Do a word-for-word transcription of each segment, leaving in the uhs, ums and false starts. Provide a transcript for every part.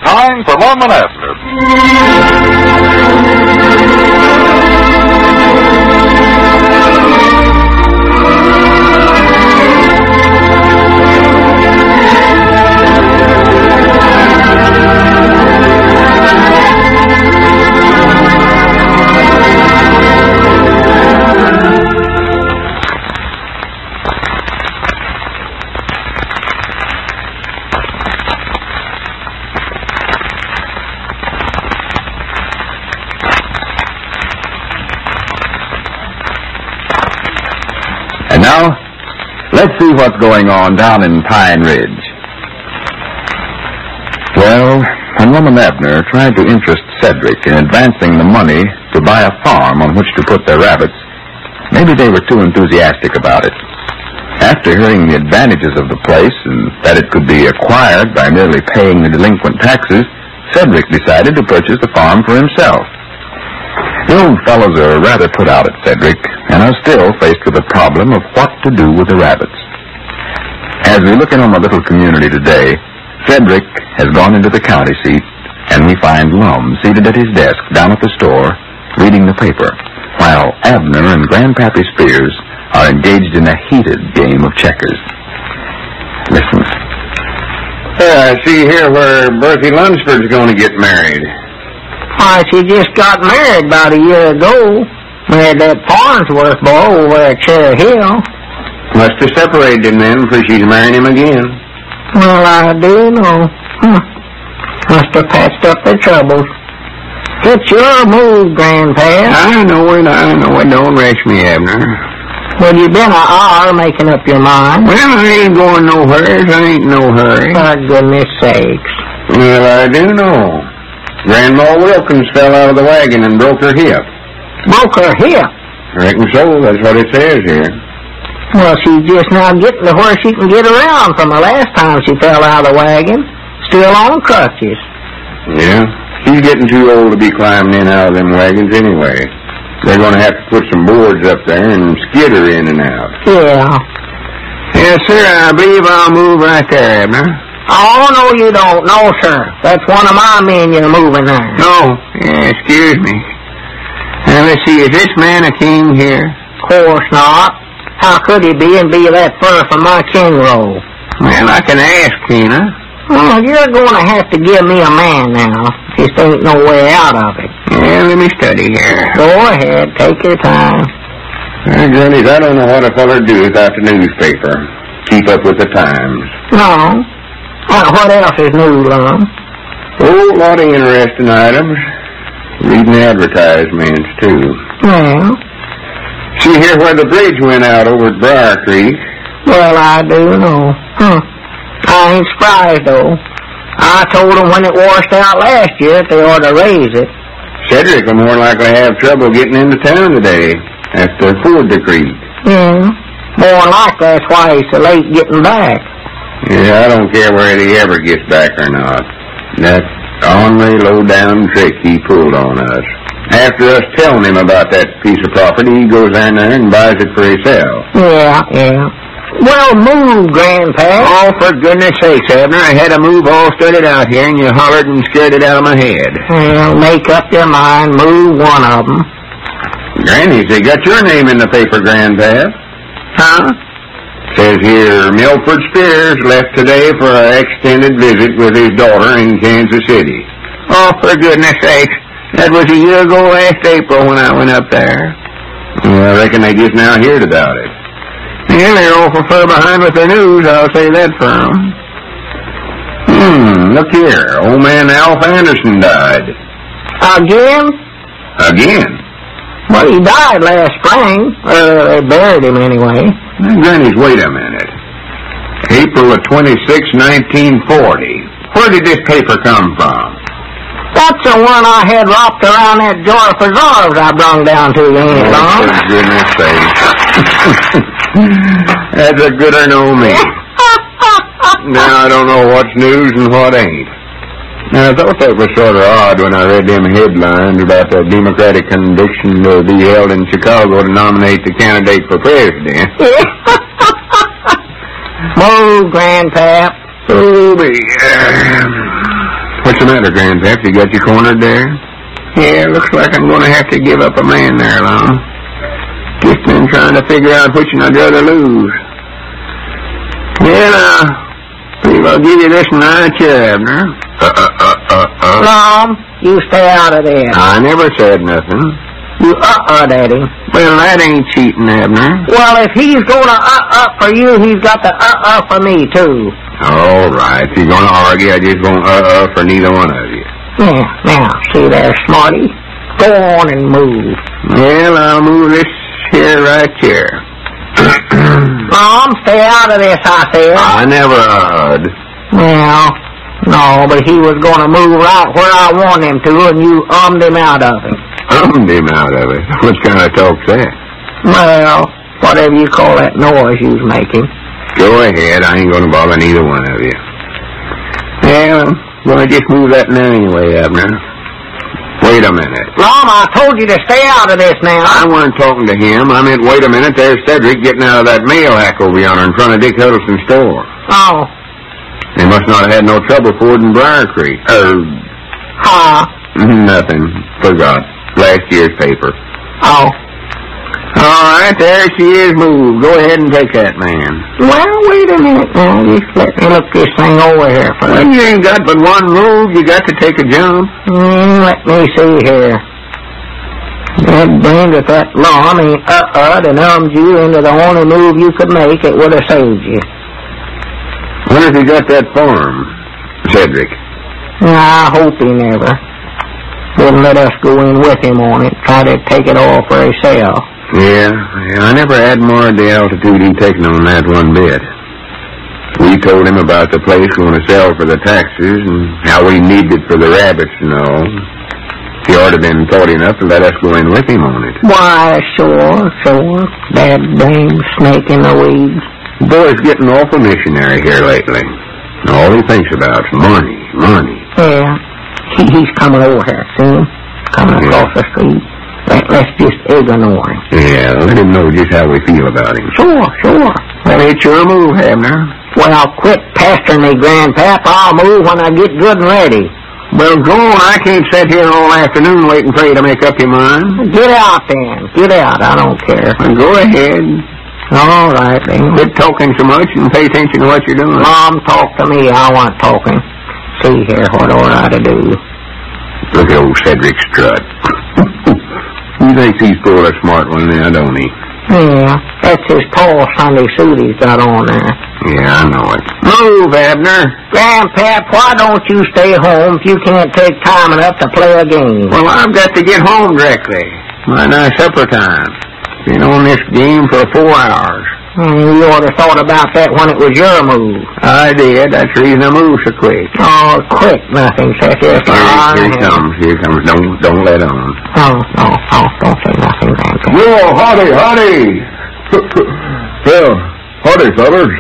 time for Mormon Abner. And now, let's see what's going on down in Pine Ridge. Well, when Mom and Abner tried to interest Cedric in advancing the money to buy a farm on which to put their rabbits, maybe they were too enthusiastic about it. After hearing the advantages of the place and that it could be acquired by merely paying the delinquent taxes, Cedric decided to purchase the farm for himself. The old fellows are rather put out at Cedric and are still faced with the problem of what to do with the rabbits. As we look in on the little community today, Cedric has gone into the county seat, and we find Lum seated at his desk down at the store reading the paper, while Abner and Grandpappy Spears are engaged in a heated game of checkers. Listen. Uh, I see here where Berthy Lunsford's going to get married. Why, she just got married about a year ago. Married that Farnsworth boy over at Cherry Hill. Must have separated him then, for she's marrying him again. Well, I do know. Huh. Must have patched up their troubles. It's your move, Grandpa. I know it, I know it. Don't rush me, Abner. Well, you been a hour making up your mind. Well, I ain't going nowhere. I ain't no hurry. For goodness sakes. Well, I do know. Grandma Wilkins fell out of the wagon and broke her hip. Broke her hip? I reckon so. That's what it says here. Well, she's just now getting to where she can get around from the last time she fell out of the wagon. Still on crutches. Yeah. She's getting too old to be climbing in and out of them wagons anyway. They're going to have to put some boards up there and skid her in and out. Yeah. Yes, sir. I believe I'll move right there, Abner. Oh, no, you don't. No, sir. That's one of my men you're moving there. No. Yeah, excuse me. Now, let's see. Is this man a king here? Of course not. How could he be and be that far from my king roll? Well, I can ask, Tina. Well, you're going to have to give me a man now. Just ain't no way out of it. Yeah, let me study here. Go ahead. Take your time. Well, Grannies, I don't know what a feller do without the newspaper. Keep up with the times. No. Uh, what else is new, Lum? Oh, a lot of interesting items. Reading advertisements, too. Well? See here where the bridge went out over at Briar Creek? Well, I do know. Huh. I ain't surprised, though. I told them when it washed out last year that they ought to raise it. Cedric will more likely have trouble getting into town today after ford the creek. Yeah. More than likely that's why he's so late getting back. Yeah, I don't care whether he ever gets back or not. That ornery, low-down trick he pulled on us. After us telling him about that piece of property, he goes down there and buys it for himself. Yeah, yeah. Well, move, Grandpa. Oh, for goodness sakes, Abner, I had a move all started out here, and you hollered and scared it out of my head. Well, make up your mind. Move one of them. Granny, they got your name in the paper, Grandpa. Huh? Says here, Milford Spears left today for an extended visit with his daughter in Kansas City. Oh, for goodness sakes. That was a year ago last April when I went up there. Well, I reckon they just now heard about it. Yeah, they're awful far behind with their news, I'll say that for them. Hmm, look here. Old man Alf Anderson died. Again? Again? Well, he died last spring. Uh, they buried him anyway. Now, Grannies, wait a minute. April the twenty-sixth, nineteen forty. Where did this paper come from? That's the one I had wrapped around that jar of preserves I brung down to you, ain't it, Lum? For goodness sake. That's a gooder know me. Now I don't know what's news and what ain't. Now, I thought that was sort of odd when I read them headlines about the Democratic convention to be held in Chicago to nominate the candidate for president. Move, Grandpap. Oh, me. What's the matter, Grandpap? You got you cornered there? Yeah, looks like I'm going to have to give up a man there, Lum. Just been trying to figure out which one I'd rather lose. Well, uh, believe I'll give you this one right here, Abner. Uh, uh, uh, uh, uh. Lum, you stay out of there. I never said nothing. You uh-uh, Daddy. Well, that ain't cheating, Abner. Well, if he's gonna uh-uh for you, he's got to uh-uh for me, too. All right. If you're going to argue, I just won't uh-uh for neither one of you. Yeah, now, see there, Smarty? Go on and move. Well, I'll move this here right here. Mom, stay out of this, I said. I never uh-uh. Well, no, but he was gonna move right where I want him to, and you ummed him out of it. Ummed him out of it? What kind of talk's that? Well, whatever you call that noise you was making. Go ahead. I ain't gonna bother neither one of you. Well, I'm gonna just move that now anyway, Abner. Wait a minute. Mom, I told you to stay out of this now. I weren't talking to him. I meant, wait a minute, there's Cedric getting out of that mail hack over yonder in front of Dick Huddleston's store. Oh. They must not have had no trouble fording Briar Creek. Er... Huh? Nothing. Forgot. Last year's paper. Oh. All right, there she is moved. Go ahead and take that man. Well, wait a minute now. Just let me look this thing over here first. Well, you ain't got but one move. You got to take a jump. Mm, let me see here. That brings that that law ain't uh-uh and ummed you into the only move you could make. It would have saved you. When has he got that farm, Cedric? I hope he never. Wouldn't let us go in with him on it. Try to take it all for himself. Yeah, yeah, I never admired the altitude he'd taken on that one bit. We told him about the place we want to sell for the taxes and how we needed it for the rabbits and all. He ought to have been thought enough to let us go in with him on it. Why, sure, sure. That dang snake in the weeds. The boy's getting awful missionary here lately. All he thinks about is money, money. Yeah, he, he's coming over here, see him? Coming across the street. Let, let's just ignore him. Yeah, let him know just how we feel about him. Sure, sure. Well, it's your move, Abner. Well, quit pestering me, Grandpap. I'll move when I get good and ready. Well, go on. I can't sit here all afternoon waiting for you to make up your mind. Get out, then. Get out. I don't care. Well, go ahead. All right, then. Quit talking so much and pay attention to what you're doing. Mom, talk to me. I want talking. See here, what ought I to do? Look at old Cedric Strut. He thinks he's pulled a smart one now, don't he? Yeah, that's his tall Sunday suit he's got on there. Yeah, I know it. Move, Abner. Grandpap, why don't you stay home if you can't take time enough to play a game? Well, I've got to get home directly. My nice supper time. Been on this game for four hours. Mm, you ought to thought about that when it was your move. I did. That's the reason I moved so quick. Oh, quick nothing, says here. Here, here he comes. Here he comes. Don't, don't let on. Oh, no, oh, don't say nothing, Grandpap. Well, howdy, howdy. Well, howdy, fellas.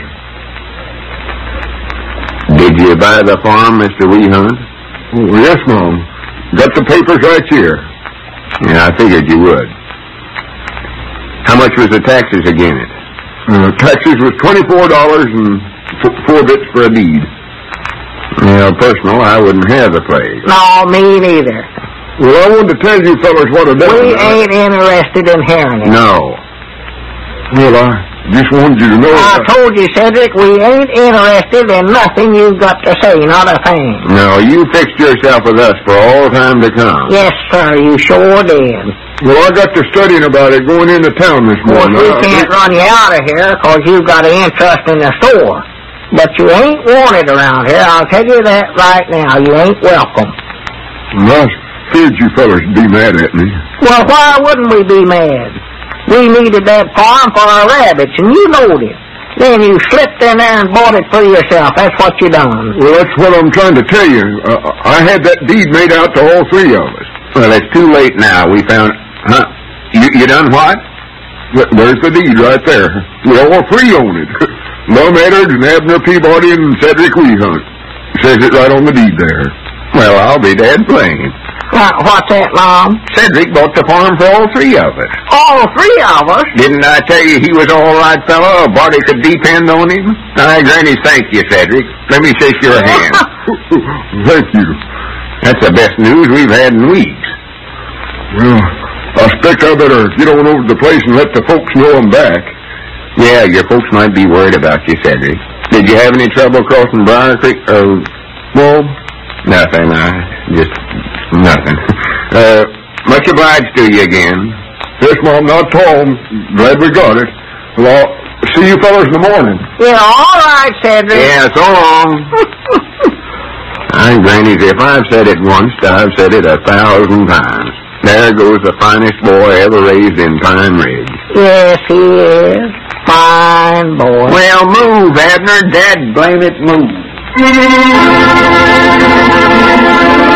Did you buy the farm, Mister Weehunt? Oh, yes, Mom. Got the papers right here. Yeah, I figured you would. How much was the taxes again it? Uh, taxes was twenty-four dollars and f- four bits for a deed. Well, personal, I wouldn't have the place. No, me neither. Well, I wanted to tell you fellas what I done. We ain't interested in hearing it. No. Well, I just wanted you to know. I told you, Cedric, we ain't interested in nothing you've got to say, not a thing. No, you fixed yourself with us for all time to come. Yes, sir, you sure did. Well, I got to studying about it going into town this Of course, morning. we I- can't run you out of here because you've got an interest in the store. But you ain't wanted around here. I'll tell you that right now. You ain't welcome. Well, I feared you fellas would be mad at me. Well, why wouldn't we be mad? We needed that farm for our rabbits, and you knowed it. Then you slipped in there and bought it for yourself. That's what you done. Well, that's what I'm trying to tell you. Uh, I had that deed made out to all three of us. Well, it's too late now. We found... Huh? You, you done what? Th- There's the deed right there. We all three own it. Lum Eddard and Abner Peabody and Cedric Weehunt. Says it right on the deed there. Well, I'll be dead plain. Uh, what's that, Mom? Cedric bought the farm for all three of us. All three of us? Didn't I tell you he was an all-right fellow? A body could depend on him? I granny, thank you, Cedric. Let me shake your hand. Thank you. That's the best news we've had in weeks. Well, I expect I better get on over to the place and let the folks know I'm back. Yeah, your folks might be worried about you, Cedric. Did you have any trouble crossing Briar Creek? Oh, well, nothing. I just nothing. Uh, much obliged to you again. Yes, Mom, not Tom. Glad we got it. Well, I'll see you fellas in the morning. Yeah, all right, Cedric. Yeah, so long. I, Grannies, if I've said it once, I've said it a thousand times. There goes the finest boy ever raised in Pine Ridge. Yes, he is. Fine boy. Well, move, Abner. Dad, blame it, move.